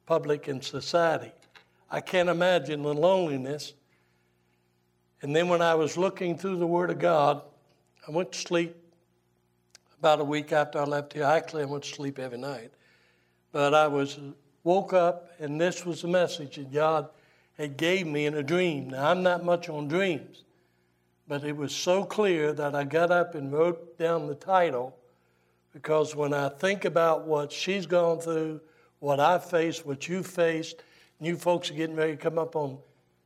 public and society. I can't imagine the loneliness. And then when I was looking through the Word of God, I went to sleep about a week after I left here. Actually, I went to sleep every night. But I woke up, and this was the message that God had gave me in a dream. Now, I'm not much on dreams, but it was so clear that I got up and wrote down the title, because when I think about what she's gone through, what I faced, what you faced, and you folks are getting ready to come up on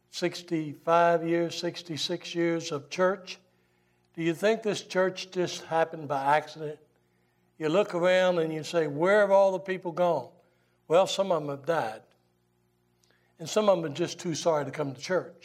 65 years, 66 years of church. Do you think this church just happened by accident? You look around and you say, where have all the people gone? Well, some of them have died. And some of them are just too sorry to come to church.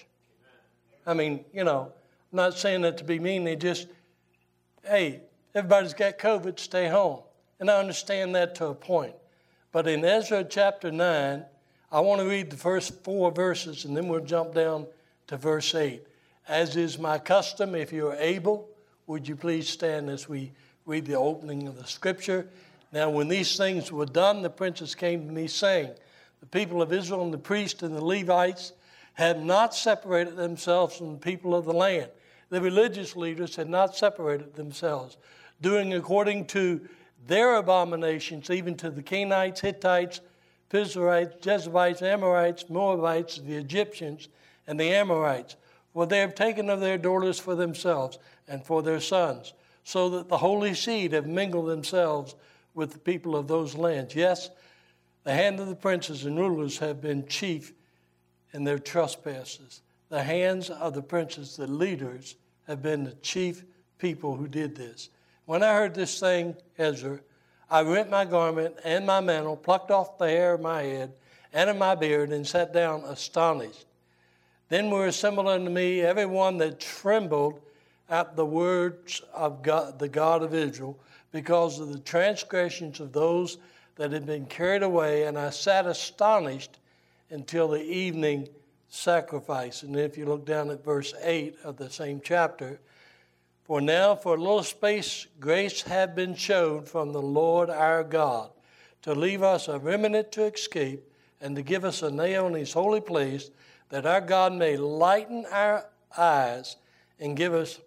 I mean, I'm not saying that to be mean. They just, hey, everybody's got COVID, stay home. And I understand that to a point. But in Ezra chapter 9, I want to read the first 4 verses, and then we'll jump down to verse 8. As is my custom, if you are able, would you please stand as we read the opening of the scripture. Now, when these things were done, the princes came to me, saying, the people of Israel and the priests and the Levites had not separated themselves from the people of the land. The religious leaders had not separated themselves, doing according to their abominations, even to the Canaanites, Hittites, Perizzites, Jebusites, Amorites, Moabites, the Egyptians, and the Amorites. For they have taken of their daughters for themselves and for their sons, so that the holy seed have mingled themselves with the people of those lands. Yes, the hand of the princes and rulers have been chief in their trespasses. The hands of the princes, the leaders, have been the chief people who did this. When I heard this thing, Ezra, I rent my garment and my mantle, plucked off the hair of my head and of my beard, and sat down astonished. Then were assembled unto me every one that trembled at the words of God, the God of Israel, because of the transgressions of those that had been carried away. And I sat astonished until the evening sacrifice. And if you look down at verse 8 of the same chapter, for now for a little space grace hath been shown from the Lord our God, to leave us a remnant to escape, and to give us a nail in his holy place, that our God may lighten our eyes and give us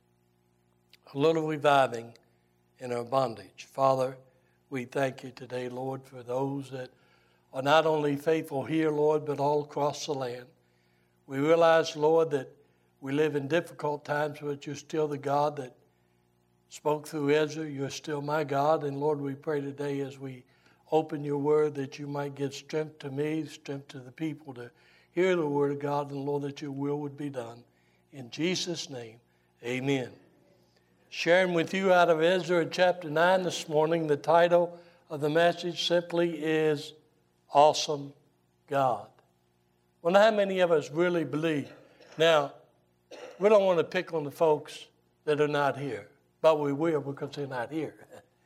a little reviving in our bondage. Father, we thank you today, Lord, for those that are not only faithful here, Lord, but all across the land. We realize, Lord, that we live in difficult times, but you're still the God that spoke through Ezra. You're still my God. And Lord, we pray today as we open your word that you might give strength to me, strength to the people to hear the word of God, and Lord, that your will would be done. In Jesus' name, amen. Sharing with you out of Ezra chapter 9 this morning, the title of the message simply is Awesome God. Well, how many of us really believe? Now, we don't want to pick on the folks that are not here, but we will because they're not here.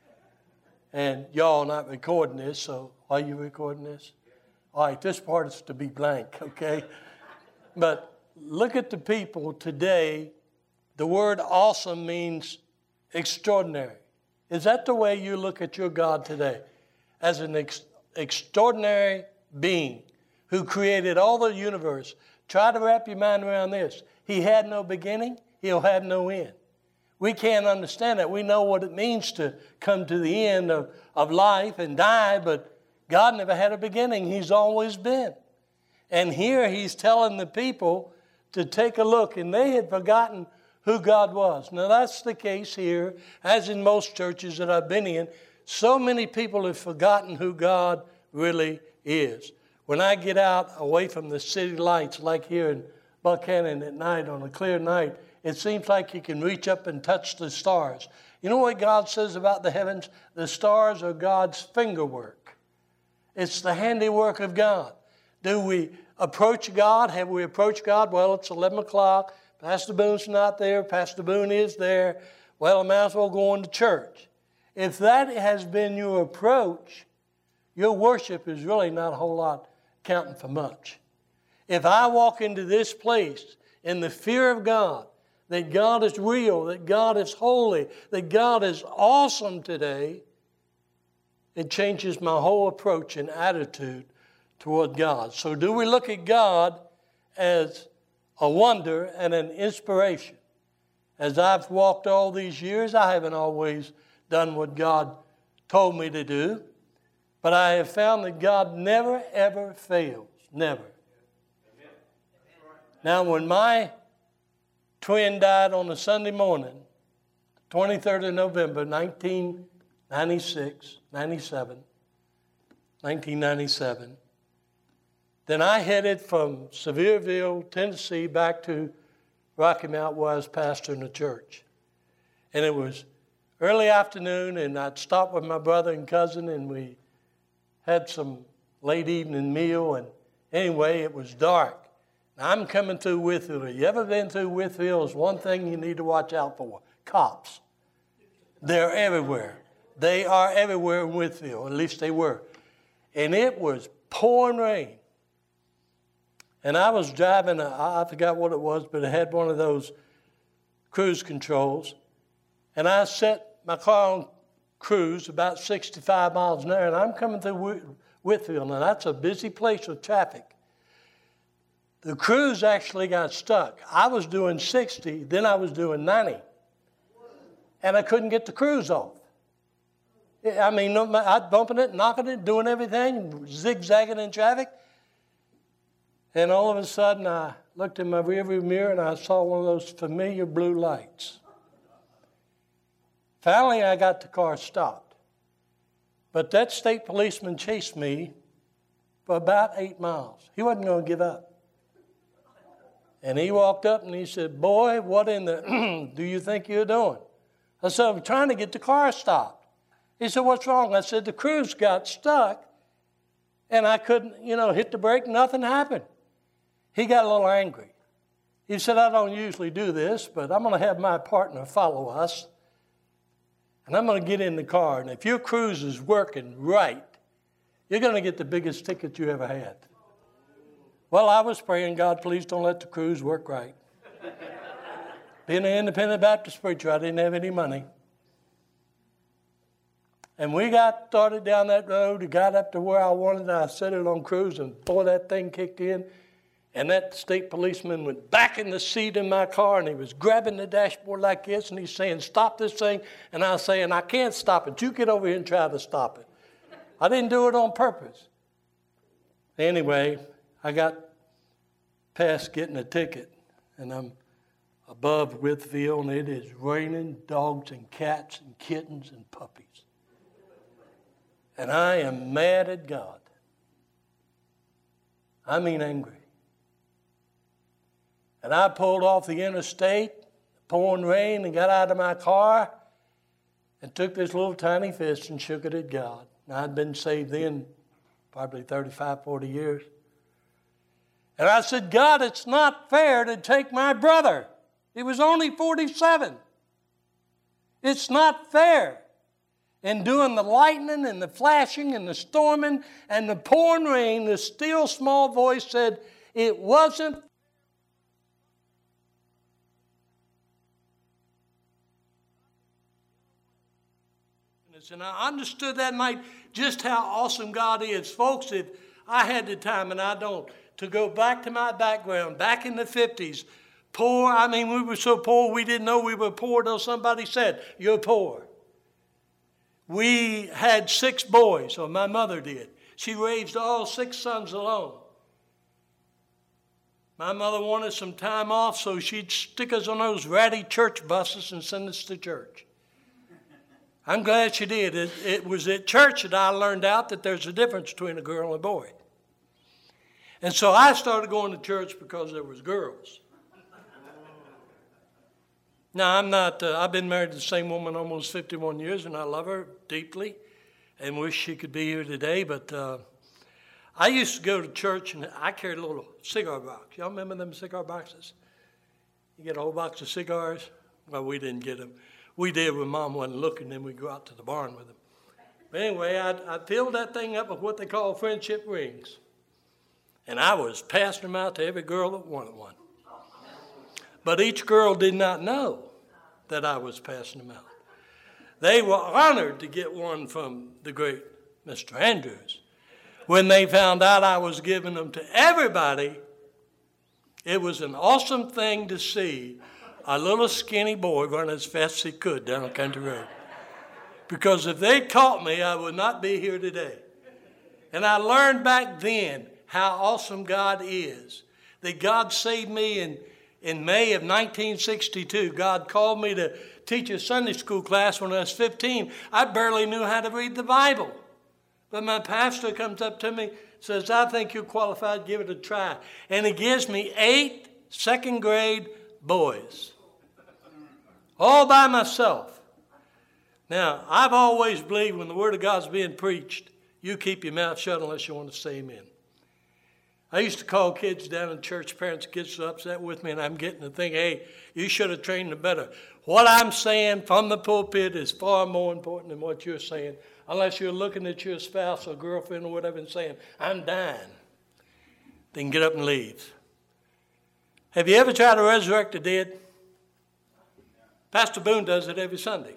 And y'all are not recording this, so are you recording this? All right, this part is to be blank, okay? But look at the people today. The word awesome means extraordinary. Is that the way you look at your God today? As an extraordinary being who created all the universe. Try to wrap your mind around this. He had no beginning. He'll have no end. We can't understand that. We know what it means to come to the end of life and die, but God never had a beginning. He's always been. And here he's telling the people to take a look, and they had forgotten who God was. Now that's the case here, as in most churches that I've been in. So many people have forgotten who God really is. When I get out away from the city lights, like here in Buchanan at night on a clear night, it seems like you can reach up and touch the stars. You know what God says about the heavens? The stars are God's fingerwork. It's the handiwork of God. Do we approach God? Have we approached God? Well, it's 11 o'clock. Pastor Boone's not there. Pastor Boone is there. Well, I might as well go on to church. If that has been your approach, your worship is really not a whole lot counting for much. If I walk into this place in the fear of God, that God is real, that God is holy, that God is awesome today, it changes my whole approach and attitude toward God. So do we look at God as a wonder and an inspiration? As I've walked all these years, I haven't always done what God told me to do, but I have found that God never, ever fails. Never. Amen. Now, when my twin died on a Sunday morning, 23rd of November, 1997, then I headed from Sevierville, Tennessee, back to Rocky Mount, where I was pastoring the church. And it was early afternoon, and I'd stopped with my brother and cousin, and we had some late evening meal. And anyway, it was dark. Now, I'm coming through Whitfield. You ever been through Whitfield? There's one thing you need to watch out for: cops. They're everywhere. They are everywhere in Whitfield. At least they were. And it was pouring rain. And I was driving, I forgot what it was, but it had one of those cruise controls. And I set my car on cruise about 65 miles an hour, and I'm coming through Whitfield, and that's a busy place with traffic. The cruise actually got stuck. I was doing 60, then I was doing 90. And I couldn't get the cruise off. I mean, I'd bumping it, knocking it, doing everything, zigzagging in traffic. And all of a sudden, I looked in my rearview mirror and I saw one of those familiar blue lights. Finally, I got the car stopped. But that state policeman chased me for about 8 miles. He wasn't going to give up. And he walked up and he said, "Boy, what in the do you think you're doing?" I said, "I'm trying to get the car stopped." He said, "What's wrong?" I said, "The cruise got stuck and I couldn't, hit the brake. Nothing happened." He got a little angry. He said, "I don't usually do this, but I'm going to have my partner follow us. And I'm going to get in the car. And if your cruise is working right, you're going to get the biggest ticket you ever had." Well, I was praying, "God, please don't let the cruise work right." Being an independent Baptist preacher, I didn't have any money. And we got started down that road. It got up to where I wanted, and I set it on cruise, and boy, that thing kicked in. And that state policeman went back in the seat in my car, and he was grabbing the dashboard like this, and he's saying, "Stop this thing." And I was saying, "I can't stop it. You get over here and try to stop it." I didn't do it on purpose. Anyway, I got past getting a ticket, and I'm above Whitfield, and it is raining dogs and cats and kittens and puppies. And I am mad at God. I mean angry. And I pulled off the interstate, pouring rain, and got out of my car and took this little tiny fist and shook it at God. Now, I'd been saved then probably 35, 40 years. And I said, "God, it's not fair to take my brother. He was only 47. It's not fair." And doing the lightning and the flashing and the storming and the pouring rain, the still small voice said, "It wasn't." And I understood that night just how awesome God is. Folks, if I had the time, and I don't, to go back to my background, back in the 50s, poor, we were so poor we didn't know we were poor till somebody said, "You're poor." We had 6 boys, or my mother did. She raised all 6 sons alone. My mother wanted some time off, so she'd stick us on those ratty church buses and send us to church. I'm glad she did. It was at church that I learned out that there's a difference between a girl and a boy. And so I started going to church because there was girls. Now, I've been married to the same woman almost 51 years, and I love her deeply and wish she could be here today. But I used to go to church, and I carried a little cigar box. Y'all remember them cigar boxes? You get a whole box of cigars? Well, we didn't get them. We did when Mom wasn't looking, then we'd go out to the barn with them. But anyway, I filled that thing up with what they call friendship rings. And I was passing them out to every girl that wanted one. But each girl did not know that I was passing them out. They were honored to get one from the great Mr. Andrews. when they found out I was giving them to everybody, it was an awesome thing to see a little skinny boy run as fast as he could down a country road. Because if they'd caught me, I would not be here today. And I learned back then how awesome God is. That God saved me in May of 1962. God called me to teach a Sunday school class when I was 15. I barely knew how to read the Bible. But my pastor comes up to me, says, I think you're qualified, give it a try. And he gives me 8 second grade boys. All by myself. Now, I've always believed when the Word of God's being preached, you keep your mouth shut unless you want to say amen. I used to call kids down in church, parents get so upset with me, and I'm getting to think, hey, you should have trained them better. What I'm saying from the pulpit is far more important than what you're saying, unless you're looking at your spouse or girlfriend or whatever and saying, I'm dying. Then get up and leave. Have you ever tried to resurrect the dead? Pastor Boone does it every Sunday.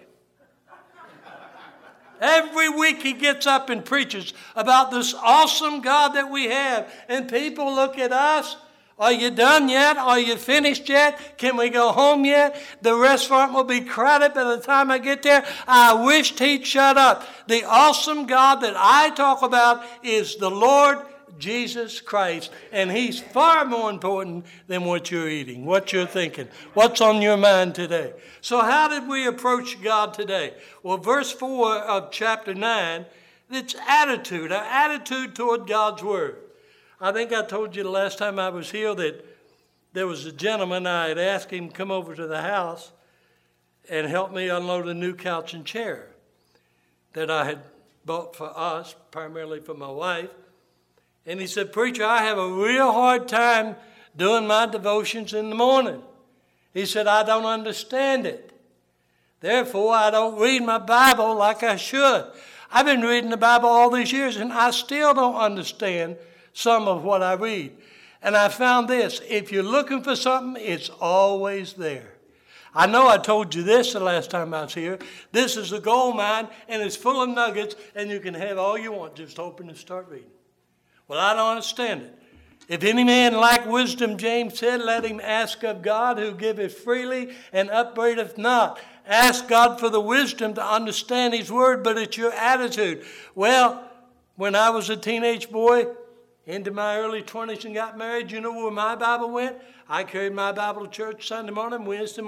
Every week he gets up and preaches about this awesome God that we have. And people look at us. Are you done yet? Are you finished yet? Can we go home yet? The restaurant will be crowded by the time I get there. I wished he'd shut up. The awesome God that I talk about is the Lord Jesus Christ. And he's far more important than what you're eating, what you're thinking, what's on your mind today. So how did we approach God today? Well, verse 4 of chapter 9, it's attitude, our attitude toward God's Word. I think I told you the last time I was here that there was a gentleman, I had asked him to come over to the house and help me unload a new couch and chair that I had bought for us, primarily for my wife. And he said, Preacher, I have a real hard time doing my devotions in the morning. He said, I don't understand it. Therefore, I don't read my Bible like I should. I've been reading the Bible all these years, and I still don't understand some of what I read. And I found this. If you're looking for something, it's always there. I know I told you this the last time I was here. This is a gold mine, and it's full of nuggets, and you can have all you want. Just open and start reading. Well, I don't understand it. If any man lack wisdom, James said, let him ask of God, who giveth freely and upbraideth not. Ask God for the wisdom to understand his word, but it's your attitude. Well, when I was a teenage boy, into my early 20s and got married, you know where my Bible went? I carried my Bible to church Sunday morning,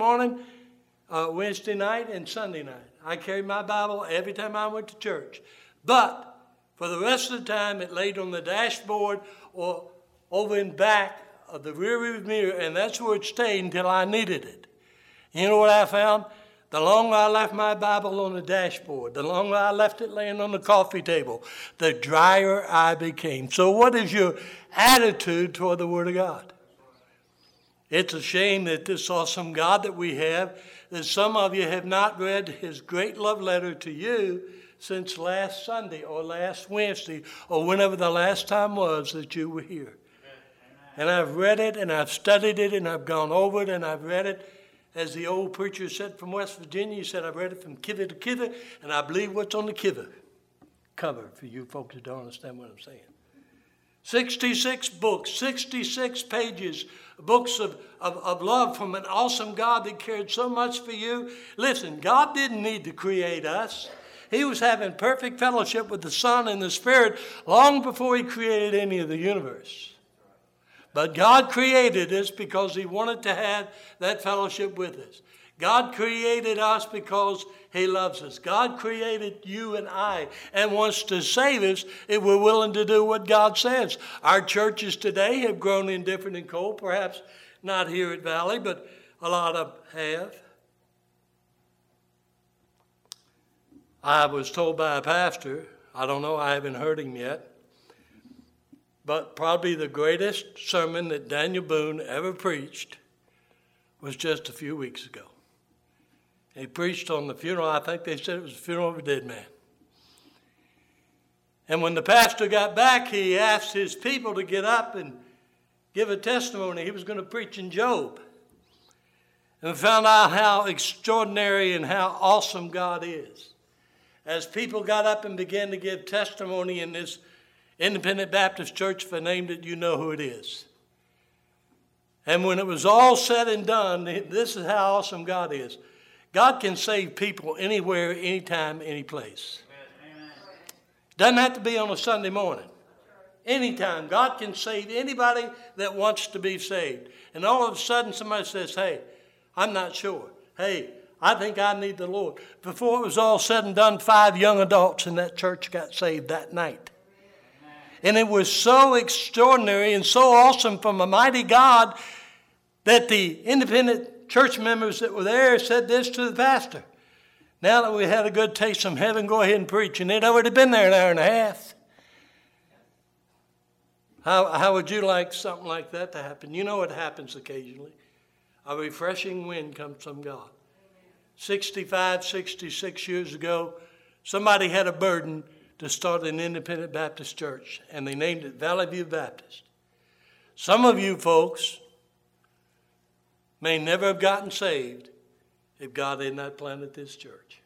Wednesday night, and Sunday night. I carried my Bible every time I went to church. But for the rest of the time, it laid on the dashboard or over in back of the rearview mirror, and that's where it stayed until I needed it. You know what I found? The longer I left my Bible on the dashboard, the longer I left it laying on the coffee table, the drier I became. So what is your attitude toward the Word of God? It's a shame that this awesome God that we have, that some of you have not read his great love letter to you since last Sunday or last Wednesday or whenever the last time was that you were here. And I've read it and I've studied it and I've gone over it and I've read it. As the old preacher said from West Virginia, he said, I've read it from kiver to kiver, and I believe what's on the kiver cover for you folks who don't understand what I'm saying. 66 books, 66 pages, books of love from an awesome God that cared so much for you. Listen, God didn't need to create us. He was having perfect fellowship with the Son and the Spirit long before he created any of the universe. But God created us because he wanted to have that fellowship with us. God created us because he loves us. God created you and I and wants to save us if we're willing to do what God says. Our churches today have grown indifferent and cold, perhaps not here at Valley, but a lot of have. I was told by a pastor, I don't know, I haven't heard him yet, but probably the greatest sermon that Daniel Boone ever preached was just a few weeks ago. He preached on the funeral. I think they said it was the funeral of a dead man. And when the pastor got back, he asked his people to get up and give a testimony. He was going to preach in Job. And found out how extraordinary and how awesome God is. As people got up and began to give testimony in this Independent Baptist Church, if I named it, you know who it is. And when it was all said and done, this is how awesome God is. God can save people anywhere, anytime, any place. Doesn't have to be on a Sunday morning. Anytime. God can save anybody that wants to be saved. And all of a sudden somebody says, hey, I'm not sure. Hey, I think I need the Lord. Before it was all said and done, 5 young adults in that church got saved that night. And it was so extraordinary and so awesome from a mighty God that the independent church members that were there said this to the pastor. Now that we had a good taste from heaven, go ahead and preach. And they'd already been there an hour and a half. How would you like something like that to happen? You know it happens occasionally. A refreshing wind comes from God. 65, 66 years ago, somebody had a burden to start an independent Baptist church, and they named it Valley View Baptist. Some of you folks may never have gotten saved if God had not planted this church.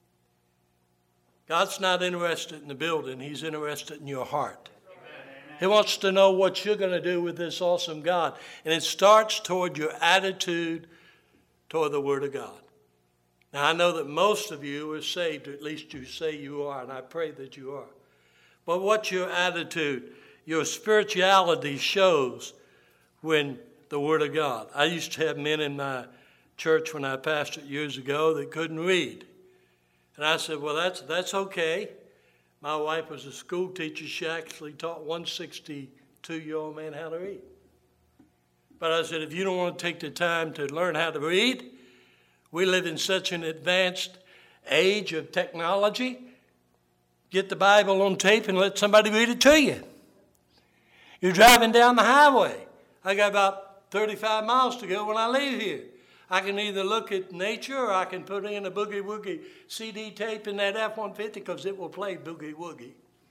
God's not interested in the building. He's interested in your heart. He wants to know what you're going to do with this awesome God. And it starts toward your attitude toward the Word of God. Now, I know that most of you are saved, or at least you say you are, and I pray that you are. But what's your attitude? Your spirituality shows when the Word of God. I used to have men in my church when I pastored years ago that couldn't read. And I said, well, that's okay. My wife was a school teacher. She actually taught 162-year-old man how to read. But I said, if you don't want to take the time to learn how to read, we live in such an advanced age of technology. Get the Bible on tape and let somebody read it to you. You're driving down the highway. I got about 35 miles to go when I leave here. I can either look at nature or I can put in a Boogie Woogie CD tape in that F-150 because it will play Boogie Woogie.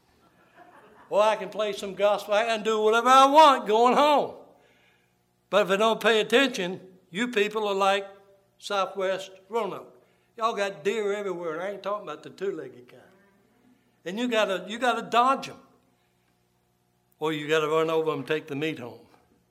Or I can play some gospel. I can do whatever I want going home. But if I don't pay attention, you people are like Southwest Roanoke. Y'all got deer everywhere, and I ain't talking about the two-legged kind. And you gotta dodge them. Or you got to run over them and take the meat home.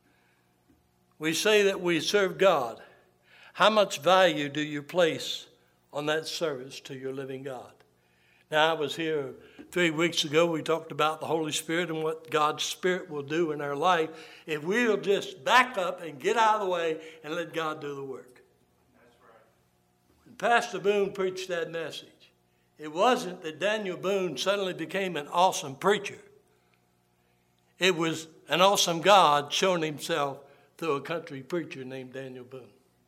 We say that we serve God. How much value do you place on that service to your living God? Now, I was here 3 weeks ago. We talked about the Holy Spirit and what God's Spirit will do in our life if we'll just back up and get out of the way and let God do the work. That's right. When Pastor Boone preached that message, it wasn't that Daniel Boone suddenly became an awesome preacher. It was an awesome God showing himself through a country preacher named Daniel Boone.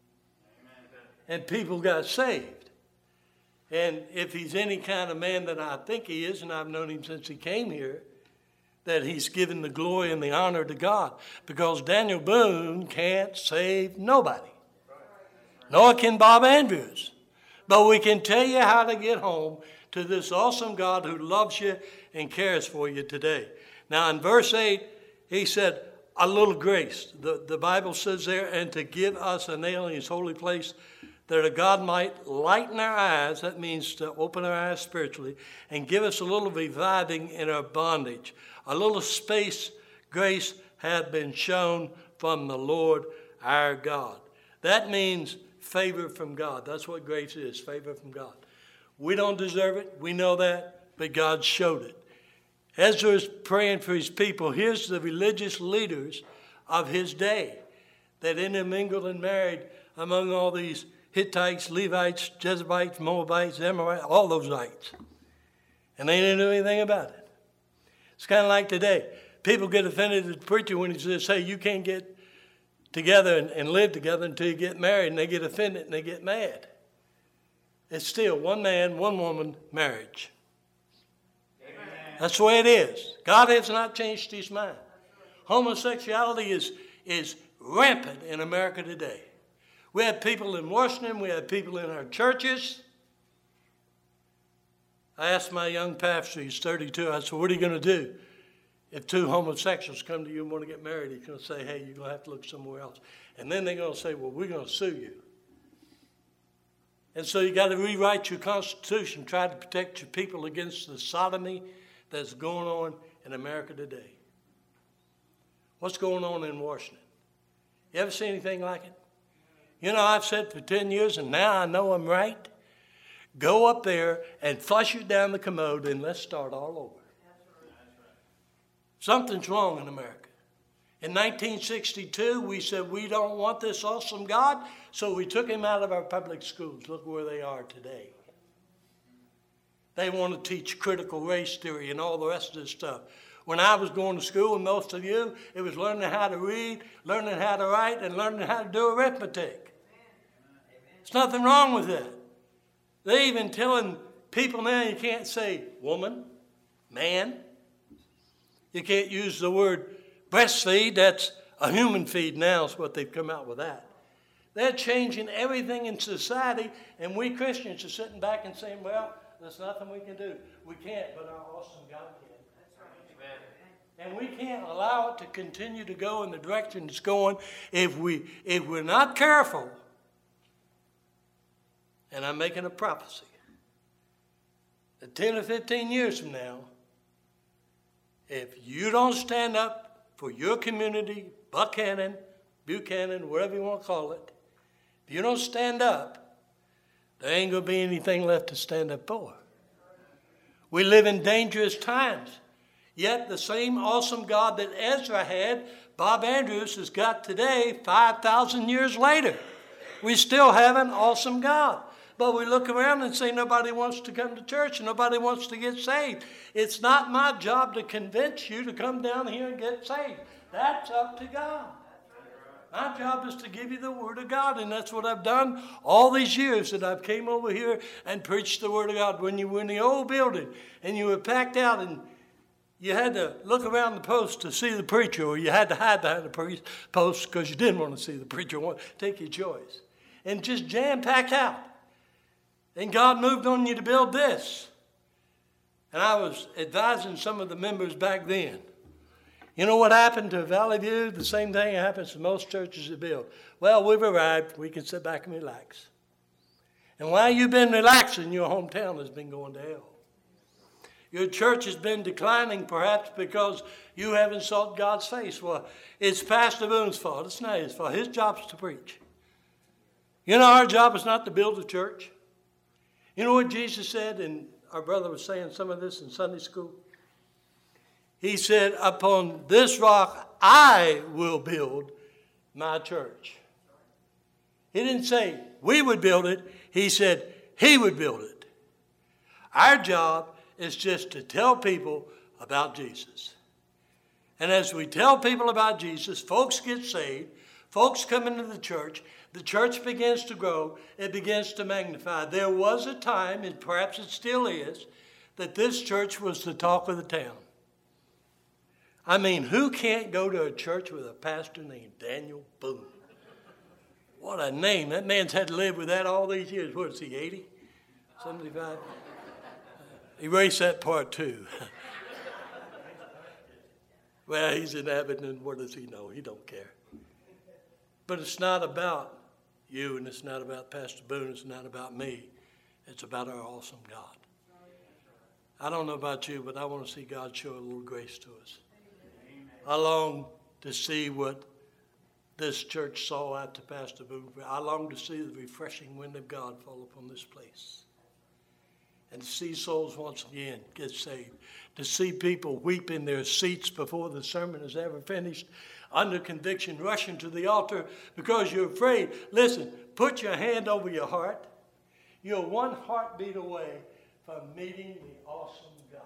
And people got saved. And if he's any kind of man that I think he is, and I've known him since he came here, that he's given the glory and the honor to God. Because Daniel Boone can't save nobody. Nor can Bob Andrews. But we can tell you how to get home to this awesome God who loves you and cares for you today. Now in verse 8, he said, a little grace. The Bible says there, and to give us a nail in his holy place, that a God might lighten our eyes, that means to open our eyes spiritually, and give us a little reviving in our bondage. A little space, grace had been shown from the Lord our God. That means favor from God. That's what grace is, favor from God. We don't deserve it, we know that, but God showed it. Ezra is praying for his people. Here's the religious leaders of his day that intermingled and married among all these Hittites, Levites, Jebusites, Moabites, Amorites, all those ites. And they didn't do anything about it. It's kind of like today. People get offended at the preacher when he says, hey, you can't get together and live together until you get married, and they get offended and they get mad. It's still one man, one woman marriage. Amen. That's the way it is. God has not changed his mind. Homosexuality is rampant in America today. We have people in Washington. We have people in our churches. I asked my young pastor, he's 32, I said, what are you going to do if 2 homosexuals come to you and want to get married? He's going to say, hey, you're going to have to look somewhere else. And then they're going to say, well, we're going to sue you. And so you got to rewrite your Constitution, try to protect your people against the sodomy that's going on in America today. What's going on in Washington? You ever see anything like it? You know, I've said for 10 years, and now I know I'm right. Go up there and flush it down the commode, and let's start all over. Something's wrong in America. In 1962, we said we don't want this awesome God, so we took him out of our public schools. Look where they are today. They want to teach critical race theory and all the rest of this stuff. When I was going to school, and most of you, it was learning how to read, learning how to write, and learning how to do arithmetic. There's nothing wrong with that. They're even telling people now you can't say woman, man. You can't use the word breastfeed. That's a human feed now is what they've come out with that. They're changing everything in society, and we Christians are sitting back and saying, well, there's nothing we can do. We can't, but our awesome God can. And we can't allow it to continue to go in the direction it's going if we're not careful. And I'm making a prophecy that 10 or 15 years from now, if you don't stand up for your community, Buchanan, whatever you want to call it, if you don't stand up, there ain't going to be anything left to stand up for. We live in dangerous times. Yet the same awesome God that Ezra had, Bob Andrews has got today, 5,000 years later. We still have an awesome God. But we look around and say nobody wants to come to church and nobody wants to get saved. It's not my job to convince you to come down here and get saved. That's up to God. My job is to give you the Word of God, and that's what I've done all these years that I've came over here and preached the Word of God. When you were in the old building and you were packed out and you had to look around the post to see the preacher, or you had to hide behind the post because you didn't want to see the preacher. Take your choice. And just jam-packed out. And God moved on you to build this. And I was advising some of the members back then. You know what happened to Valley View? The same thing happens to most churches that build. Well, we've arrived. We can sit back and relax. And while you've been relaxing, your hometown has been going to hell. Your church has been declining perhaps because you haven't sought God's face. Well, it's Pastor Boone's fault. It's not his fault. His job is to preach. You know, our job is not to build a church. You know what Jesus said, and our brother was saying some of this in Sunday school? He said, upon this rock I will build my church. He didn't say we would build it. He said he would build it. Our job is just to tell people about Jesus. And as we tell people about Jesus, folks get saved, folks come into the church begins to grow, it begins to magnify. There was a time, and perhaps it still is, that this church was the talk of the town. I mean, who can't go to a church with a pastor named Daniel Boone? What a name. That man's had to live with that all these years. What is he, 80? 75? Erase that part too. Well, he's in Abingdon. What does he know? He don't care. But it's not about you, and it's not about Pastor Boone. It's not about me. It's about our awesome God. I don't know about you, but I want to see God show a little grace to us. I long to see what this church saw after Pastor Boone. I long to see the refreshing wind of God fall upon this place. And to see souls once again get saved. To see people weep in their seats before the sermon is ever finished, under conviction, rushing to the altar because you're afraid. Listen, put your hand over your heart. You're one heartbeat away from meeting the awesome God.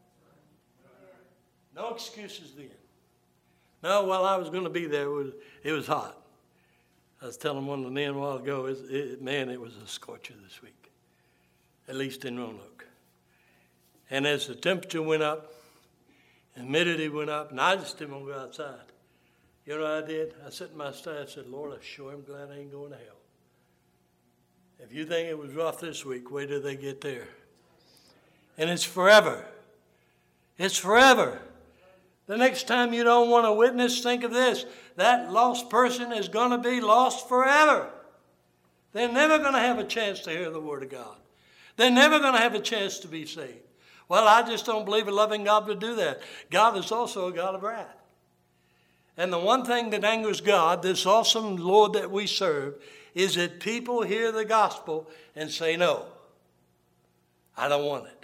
No excuses then. No, while I was going to be there, it was hot. I was telling one of the men a while ago, it was a scorcher this week, at least in Roanoke. And as the temperature went up, humidity went up, and I just didn't want to go outside. You know what I did? I sat in my study and said, Lord, I sure am glad I ain't going to hell. If you think it was rough this week, wait till they get there. And it's forever. It's forever. The next time you don't want to witness, think of this. That lost person is going to be lost forever. They're never going to have a chance to hear the Word of God. They're never going to have a chance to be saved. Well, I just don't believe a loving God would do that. God is also a God of wrath. And the one thing that angers God, this awesome Lord that we serve, is that people hear the gospel and say, no, I don't want it.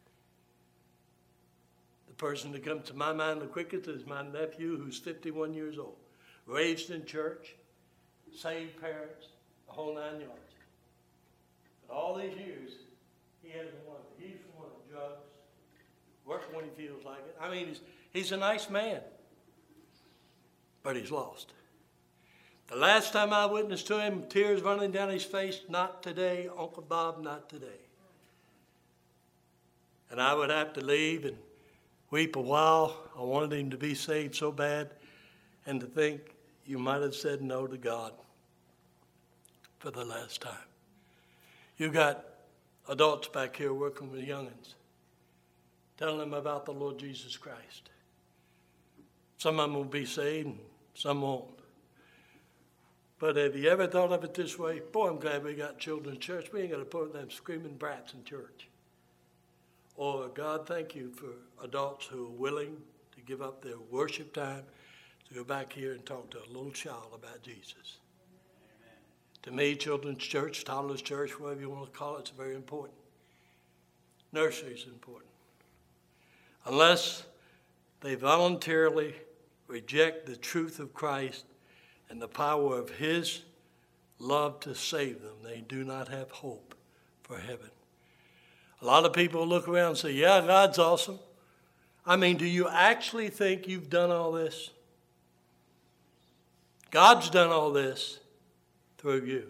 The person that comes to my mind the quickest is my nephew, who's 51 years old, raised in church, saved parents, the whole 9 yards. But all these years, he hasn't wanted it. He's wanted drugs, working when he feels like it. I mean, he's a nice man, but he's lost. The last time I witnessed to him, tears running down his face, not today, Uncle Bob, not today. And I would have to leave and weep a while. I wanted him to be saved so bad, and to think you might have said no to God for the last time. You got adults back here working with young'uns, telling them about the Lord Jesus Christ. Some of them will be saved and some won't. But have you ever thought of it this way? Boy, I'm glad we got children's church. We ain't got to put them screaming brats in church. Or, God, thank you for adults who are willing to give up their worship time to go back here and talk to a little child about Jesus. Amen. To me, children's church, toddler's church, whatever you want to call it, it's very important. Nursery is important. Unless they voluntarily reject the truth of Christ and the power of his love to save them, they do not have hope for heaven. A lot of people look around and say, yeah, God's awesome. I mean, do you actually think you've done all this? God's done all this through you.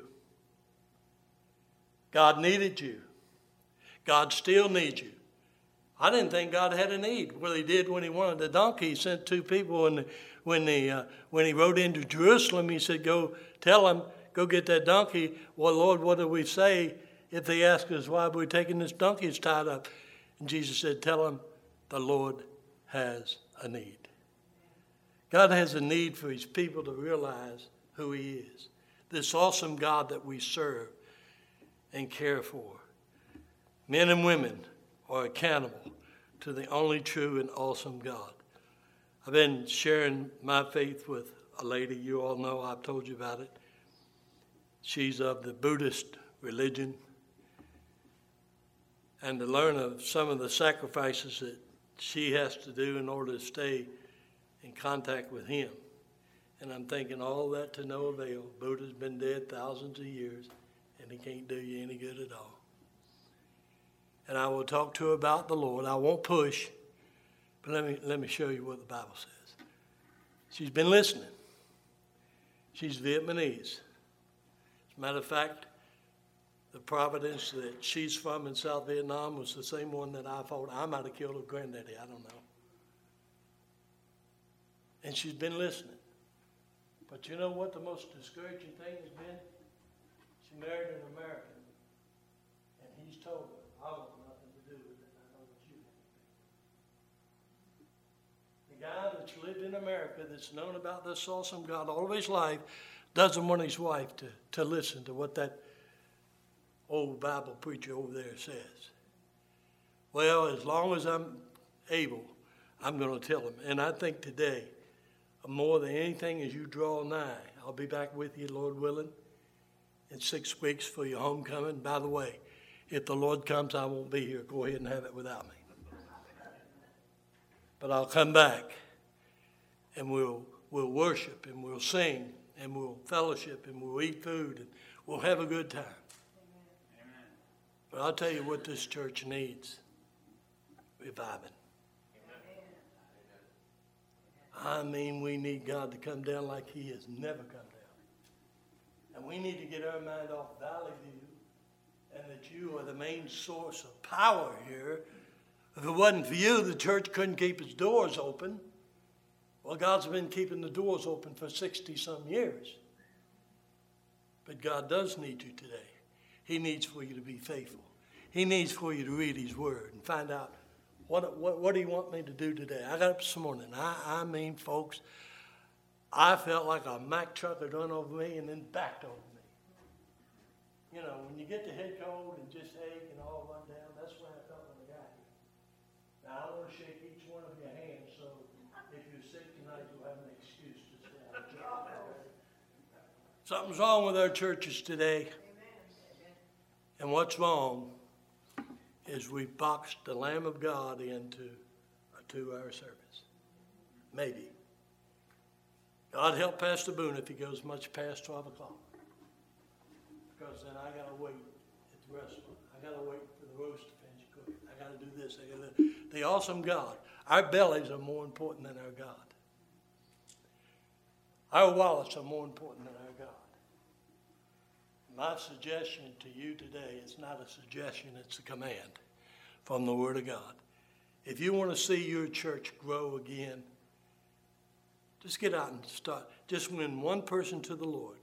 God needed you. God still needs you. I didn't think God had a need. Well, he did when he wanted the donkey. He sent two people, when he rode into Jerusalem, he said, go tell them, go get that donkey. Well, Lord, what do we say if they ask us why we're taking this donkey? It's tied up. And Jesus said, tell them the Lord has a need. God has a need for his people to realize who he is. This awesome God that we serve and care for. Men and women are accountable to the only true and awesome God. I've been sharing my faith with a lady. You all know, I've told you about it. She's of the Buddhist religion. And to learn of some of the sacrifices that she has to do in order to stay in contact with him. And I'm thinking all that to no avail. Buddha's been dead thousands of years, and he can't do you any good at all. And I will talk to her about the Lord. I won't push, but let me show you what the Bible says. She's been listening. She's Vietnamese. As a matter of fact, the province that she's from in South Vietnam was the same one that I thought I might have killed her granddaddy. I don't know. And she's been listening. But you know what the most discouraging thing has been? She married an American, and he's told her, I want nothing to do with it. I know what you want. The guy that's lived in America, that's known about this awesome God all of his life, doesn't want his wife to listen to what that old Bible preacher over there says. Well, as long as I'm able, I'm going to tell him. And I think today, more than anything, as you draw nigh, I'll be back with you, Lord willing, in 6 weeks for your homecoming. By the way, if the Lord comes, I won't be here. Go ahead and have it without me. But I'll come back, and we'll worship, and we'll sing, and we'll fellowship, and we'll eat food, and we'll have a good time. Amen. But I'll tell you what this church needs: reviving. I mean, we need God to come down like he has never come down. And we need to get our mind off Valley View, and that you are the main source of power here. If it wasn't for you, the church couldn't keep its doors open. Well, God's been keeping the doors open for 60-some years. But God does need you today. He needs for you to be faithful. He needs for you to read his word and find out, what do you want me to do today? I got up this morning. I mean, folks, I felt like a Mack truck had run over me and then backed over me. You know, when you get the head cold and just ache and all run down, that's what I felt when I got here. Now, I want to shake each one of your hands, so if you're sick tonight, you'll have an excuse to stay out of church. Something's wrong with our churches today. And what's wrong is we boxed the Lamb of God into a 2-hour service. Maybe. God help Pastor Boone if he goes much past 12 o'clock. Because then I got to wait at the restaurant. I got to wait for the roast to finish cooking. I got to do this. I got to do the awesome God. Our bellies are more important than our God. Our wallets are more important than our God. My suggestion to you today is not a suggestion, it's a command from the Word of God. If you want to see your church grow again, just get out and start. Just win one person to the Lord.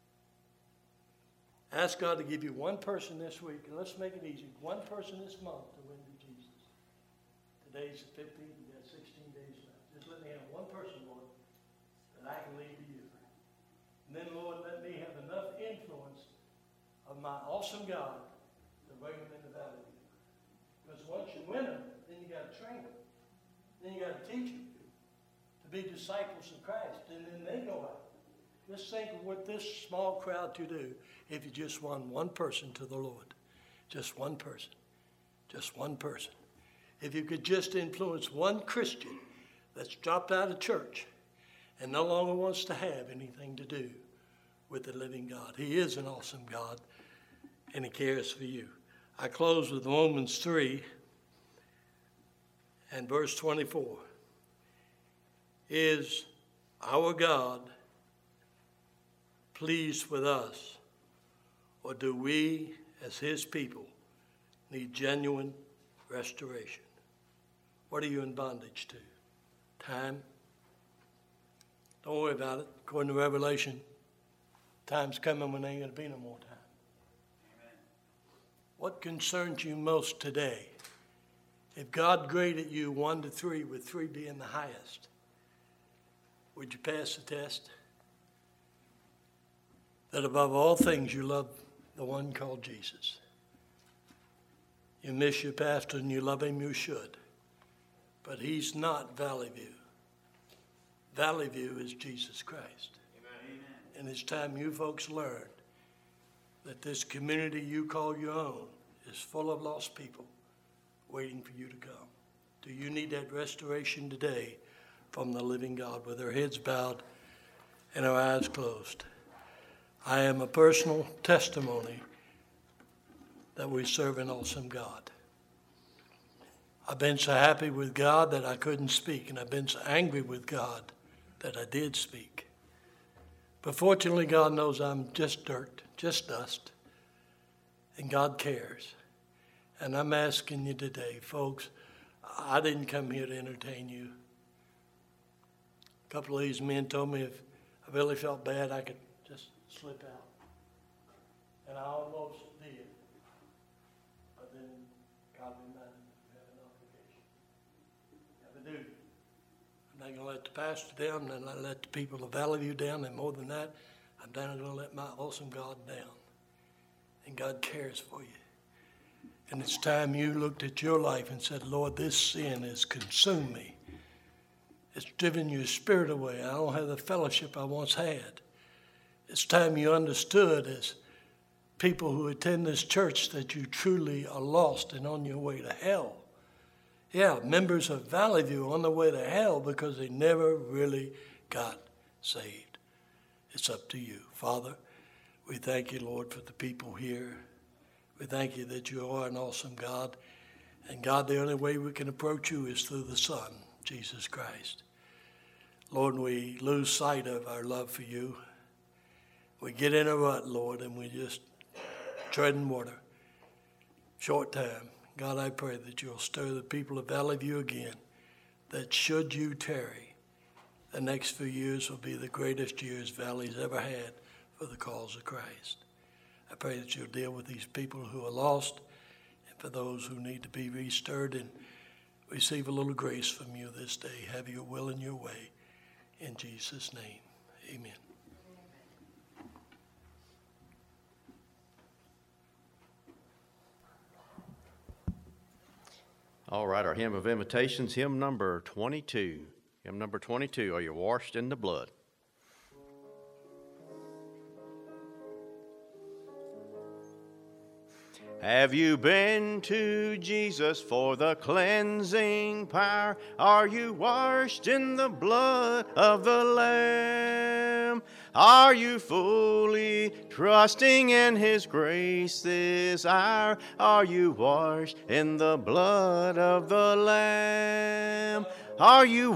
Ask God to give you one person this week, and let's make it easy. One person this month to win to Jesus. Today's the 15th, you've got 16 days left. Just let me have one person, Lord, that I can lead to you. And then, Lord, let me have enough influence of my awesome God to bring them into Valley View. Because once you win them, then you got to train them. Then you got to teach them to be disciples of Christ. And then they go out. Just think of what this small crowd could do if you just won one person to the Lord. Just one person. Just one person. If you could just influence one Christian that's dropped out of church and no longer wants to have anything to do with the living God. He is an awesome God, and He cares for you. I close with Romans 3 and verse 24. Is our God pleased with us, or do we, as His people, need genuine restoration? What are you in bondage to? Time? Don't worry about it. According to Revelation, time's coming when there ain't going to be no more time. Amen. What concerns you most today? If God graded you 1 to 3, with 3 being the highest, would you pass the test? That above all things you love the one called Jesus. You miss your pastor and you love him, you should. But he's not Valley View. Valley View is Jesus Christ. Amen. And it's time you folks learn that this community you call your own is full of lost people waiting for you to come. Do you need that restoration today from the living God with our heads bowed and our eyes closed? I am a personal testimony that we serve an awesome God. I've been so happy with God that I couldn't speak, and I've been so angry with God that I did speak. But fortunately, God knows I'm just dirt, just dust, and God cares. And I'm asking you today, folks, I didn't come here to entertain you. A couple of these men told me if I really felt bad, I could just slip out. And I almost did. But then God reminded me you have an obligation. You have a duty. I'm not going to let the pastor down. I'm not going to let the people of Valley View down. And more than that, I'm not going to let my awesome God down. And God cares for you. And it's time you looked at your life and said, Lord, this sin has consumed me. It's driven your spirit away. I don't have the fellowship I once had. It's time you understood as people who attend this church that you truly are lost and on your way to hell. Yeah, members of Valley View on their way to hell because they never really got saved. It's up to you. Father, we thank you, Lord, for the people here. We thank you that you are an awesome God. And God, the only way we can approach you is through the Son, Jesus Christ. Lord, we lose sight of our love for you. We get in a rut, Lord, and we just treading water. Short time. God, I pray that you'll stir the people of Valley View again, that should you tarry, the next few years will be the greatest years Valley's ever had for the cause of Christ. I pray that you'll deal with these people who are lost and for those who need to be restirred and receive a little grace from you this day. Have your will and your way. In Jesus' name, amen. All right, our hymn of invitations, hymn number 22. Hymn number 22, Are You Washed in the Blood? Have you been to Jesus for the cleansing power? Are you washed in the blood of the Lamb? Are you fully trusting in His grace this hour? Are you washed in the blood of the Lamb? Are you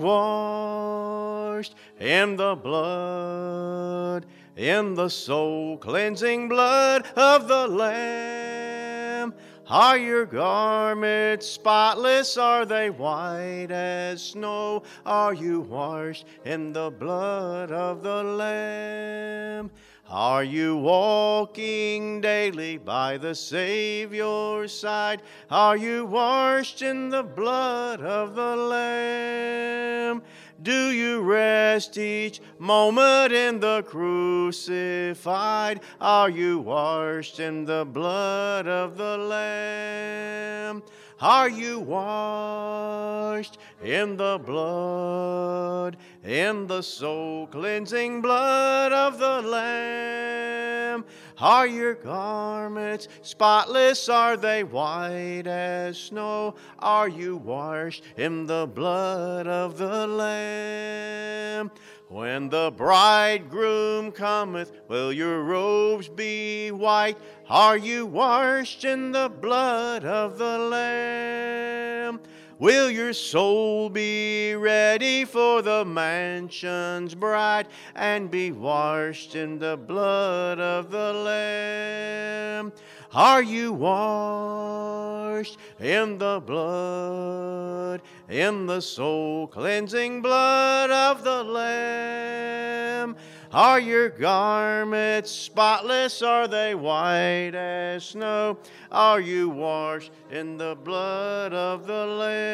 washed in the blood, in the soul-cleansing blood of the Lamb? Are your garments spotless? Are they white as snow? Are you washed in the blood of the Lamb? Are you walking daily by the Savior's side? Are you washed in the blood of the Lamb? Do you rest each moment in the crucified? Are you washed in the blood of the Lamb? Are you washed in the blood, in the soul-cleansing blood of the Lamb? Are your garments spotless? Are they white as snow? Are you washed in the blood of the Lamb? When the bridegroom cometh, will your robes be white? Are you washed in the blood of the Lamb? Will your soul be ready for the mansion's bride and be washed in the blood of the Lamb? Are you washed in the blood, in the soul-cleansing blood of the Lamb? Are your garments spotless? Are they white as snow? Are you washed in the blood of the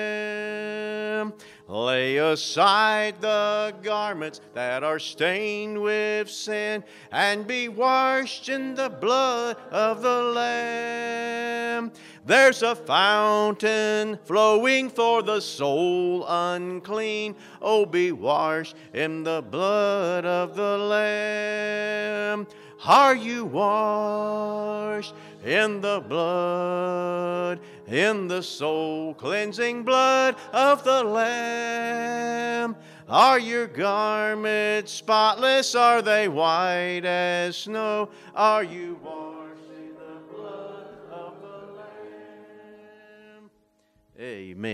Lamb? Lay aside the garments that are stained with sin and be washed in the blood of the Lamb. There's a fountain flowing for the soul unclean. Oh, be washed in the blood of the Lamb. Are you washed in the blood, in the soul-cleansing blood of the Lamb? Are your garments spotless? Are they white as snow? Are you washed in the blood of the Lamb? Amen.